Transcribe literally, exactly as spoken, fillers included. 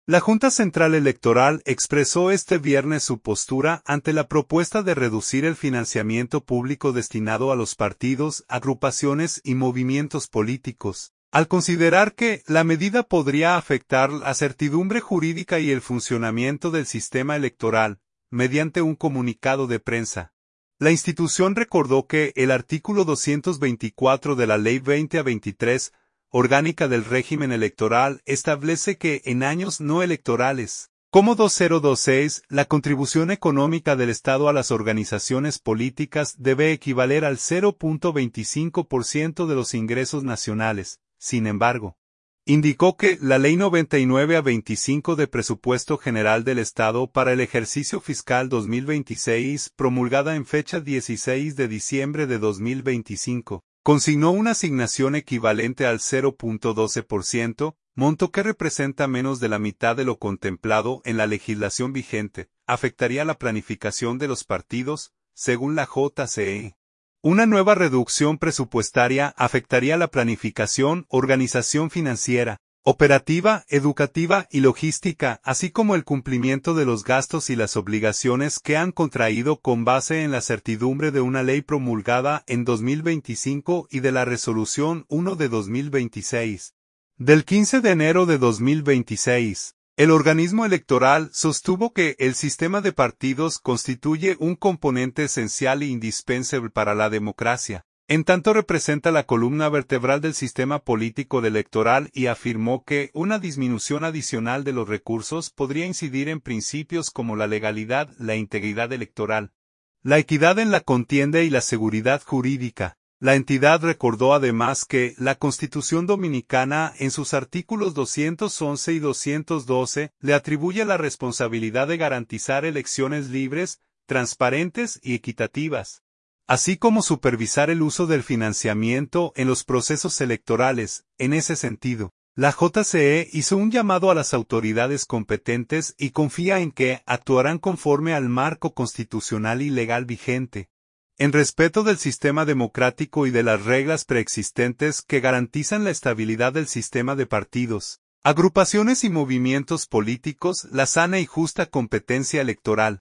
La Junta Central Electoral expresó este viernes su postura ante la propuesta de reducir el financiamiento público destinado a los partidos, agrupaciones y movimientos políticos, al considerar que la medida podría afectar la certidumbre jurídica y el funcionamiento del sistema electoral, mediante un comunicado de prensa. La institución recordó que el artículo doscientos veinticuatro de la Ley veinte a veintitrés, orgánica del régimen electoral, establece que en años no electorales, como dos mil veintiséis, la contribución económica del Estado a las organizaciones políticas debe equivaler al cero punto veinticinco por ciento de los ingresos nacionales. Sin embargo, indicó que la Ley noventa y nueve a veinticinco de Presupuesto General del Estado para el ejercicio fiscal dos mil veintiséis, promulgada en fecha dieciséis de diciembre de dos mil veinticinco, consignó una asignación equivalente al cero punto doce por ciento, monto que representa menos de la mitad de lo contemplado en la legislación vigente, afectaría la planificación de los partidos, según la J C E. Una nueva reducción presupuestaria afectaría la planificación, organización financiera, operativa, educativa y logística, así como el cumplimiento de los gastos y las obligaciones que han contraído con base en la certidumbre de una ley promulgada en dos mil veinticinco y de la Resolución uno de dos mil veintiséis. Del quince de enero de dos mil veintiséis, el organismo electoral sostuvo que el sistema de partidos constituye un componente esencial e indispensable para la democracia, en tanto representa la columna vertebral del sistema político electoral, y afirmó que una disminución adicional de los recursos podría incidir en principios como la legalidad, la integridad electoral, la equidad en la contienda y la seguridad jurídica. La entidad recordó además que la Constitución Dominicana, en sus artículos doscientos once y doscientos doce, le atribuye la responsabilidad de garantizar elecciones libres, transparentes y equitativas, así como supervisar el uso del financiamiento en los procesos electorales. En ese sentido, la J C E hizo un llamado a las autoridades competentes y confía en que actuarán conforme al marco constitucional y legal vigente, en respeto del sistema democrático y de las reglas preexistentes que garantizan la estabilidad del sistema de partidos, agrupaciones y movimientos políticos, la sana y justa competencia electoral,